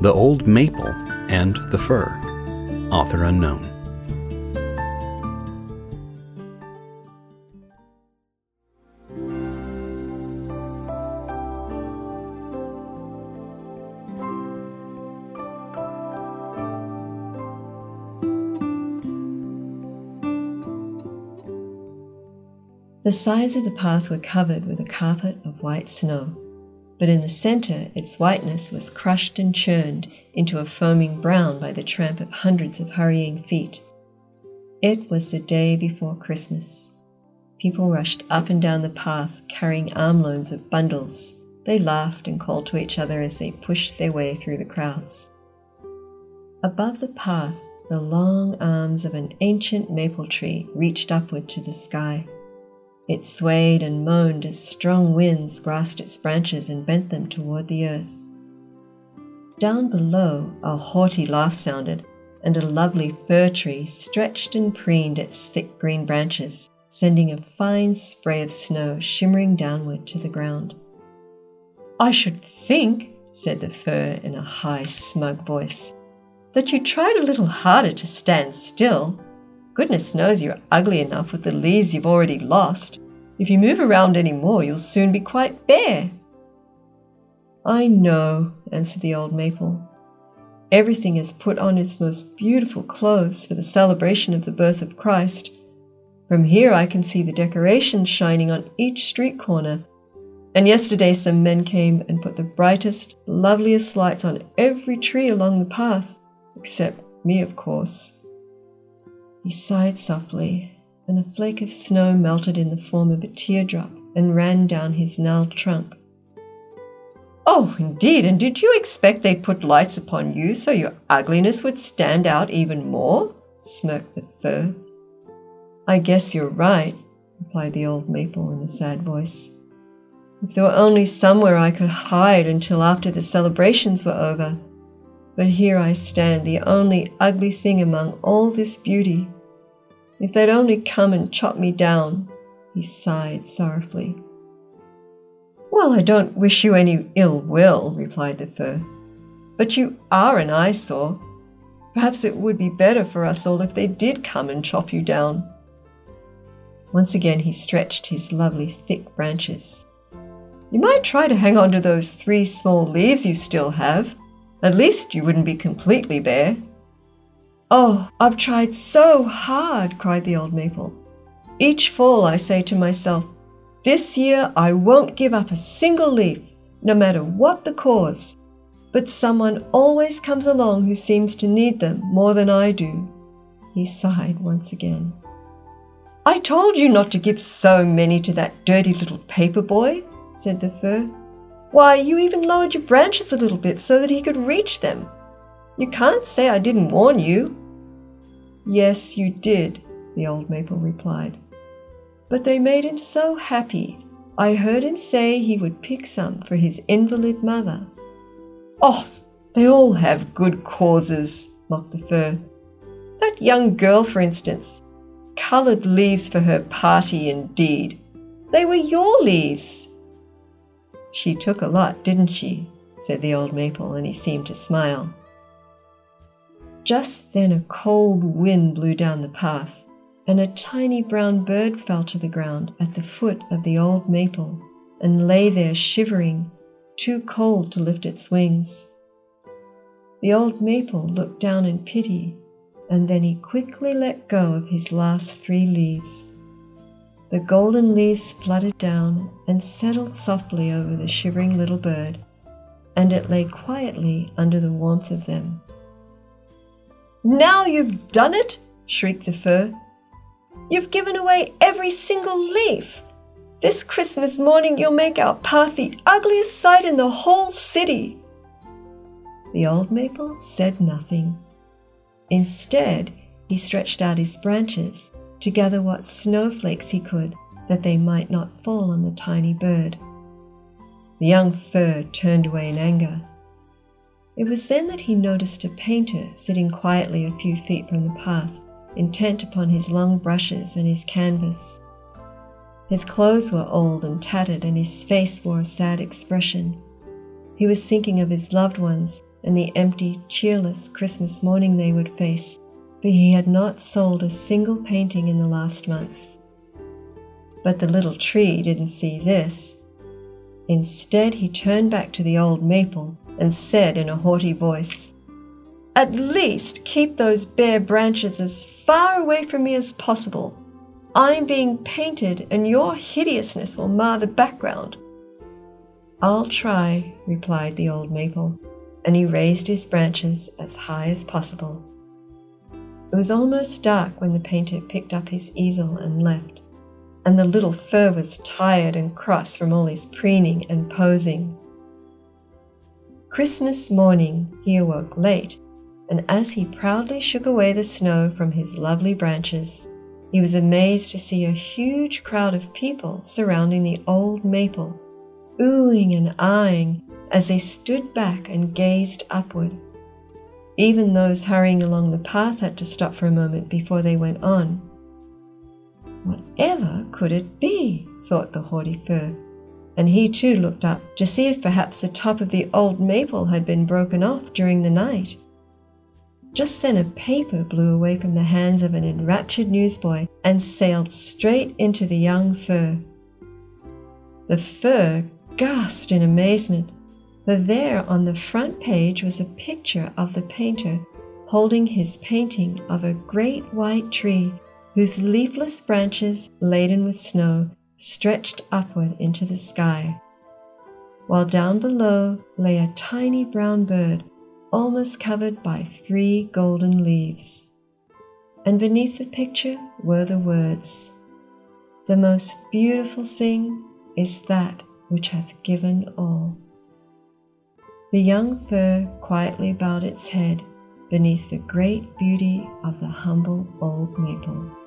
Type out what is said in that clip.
The Old Maple and the Fir. Author unknown. The sides of the path were covered with a carpet of white snow, but in the centre its whiteness was crushed and churned into a foaming brown by the tramp of hundreds of hurrying feet. It was the day before Christmas. People rushed up and down the path carrying armloads of bundles. They laughed and called to each other as they pushed their way through the crowds. Above the path, the long arms of an ancient maple tree reached upward to the sky. It swayed and moaned as strong winds grasped its branches and bent them toward the earth. Down below, a haughty laugh sounded, and a lovely fir tree stretched and preened its thick green branches, sending a fine spray of snow shimmering downward to the ground. "I should think," said the fir in a high, smug voice, "that you tried a little harder to stand still. Goodness knows you're ugly enough with the leaves you've already lost. If you move around any more, you'll soon be quite bare." "I know," answered the old maple. "Everything has put on its most beautiful clothes for the celebration of the birth of Christ. From here I can see the decorations shining on each street corner. And yesterday some men came and put the brightest, loveliest lights on every tree along the path, except me, of course." He sighed softly, and a flake of snow melted in the form of a teardrop and ran down his gnarled trunk. "Oh, indeed, and did you expect they'd put lights upon you so your ugliness would stand out even more?" smirked the fir. "I guess you're right," replied the old maple in a sad voice. "If there were only somewhere I could hide until after the celebrations were over. But here I stand, the only ugly thing among all this beauty. If they'd only come and chop me down," he sighed sorrowfully. "Well, I don't wish you any ill will," replied the fir, "but you are an eyesore. Perhaps it would be better for us all if they did come and chop you down." Once again he stretched his lovely thick branches. "You might try to hang on to those 3 small leaves you still have. At least you wouldn't be completely bare." "Oh, I've tried so hard," cried the old maple. "Each fall I say to myself, this year I won't give up a single leaf, no matter what the cause. But someone always comes along who seems to need them more than I do." He sighed once again. "I told you not to give so many to that dirty little paper boy," said the fir. "Why, you even lowered your branches a little bit so that he could reach them. You can't say I didn't warn you." "Yes, you did," the old maple replied. "But they made him so happy. I heard him say he would pick some for his invalid mother." "Oh, they all have good causes," mocked the fir. "That young girl, for instance. Coloured leaves for her party, indeed. They were your leaves." "She took a lot, didn't she?" said the old maple, and he seemed to smile. Just then a cold wind blew down the path, and a tiny brown bird fell to the ground at the foot of the old maple and lay there shivering, too cold to lift its wings. The old maple looked down in pity, and then he quickly let go of his last 3 leaves. The golden leaves fluttered down and settled softly over the shivering little bird, and it lay quietly under the warmth of them. "Now you've done it!" shrieked the fir. "You've given away every single leaf. This Christmas morning you'll make our path the ugliest sight in the whole city." The old maple said nothing. Instead, he stretched out his branches to gather what snowflakes he could, that they might not fall on the tiny bird. The young fir turned away in anger. It was then that he noticed a painter sitting quietly a few feet from the path, intent upon his long brushes and his canvas. His clothes were old and tattered, and his face wore a sad expression. He was thinking of his loved ones and the empty, cheerless Christmas morning they would face, for he had not sold a single painting in the last months. But the little tree didn't see this. Instead, he turned back to the old maple and said in a haughty voice, "At least keep those bare branches as far away from me as possible. I'm being painted, and your hideousness will mar the background." "I'll try," replied the old maple, and he raised his branches as high as possible. It was almost dark when the painter picked up his easel and left, and the little fir was tired and cross from all his preening and posing. Christmas morning he awoke late, and as he proudly shook away the snow from his lovely branches, he was amazed to see a huge crowd of people surrounding the old maple, oohing and aahing as they stood back and gazed upward. Even those hurrying along the path had to stop for a moment before they went on. "Whatever could it be?" thought the haughty fir, and he too looked up to see if perhaps the top of the old maple had been broken off during the night. Just then a paper blew away from the hands of an enraptured newsboy and sailed straight into the young fir. The fir gasped in amazement, for there on the front page was a picture of the painter holding his painting of a great white tree whose leafless branches, laden with snow, stretched upward into the sky, while down below lay a tiny brown bird almost covered by 3 golden leaves. And beneath the picture were the words, "The most beautiful thing is that which hath given all." The young fir quietly bowed its head beneath the great beauty of the humble old maple.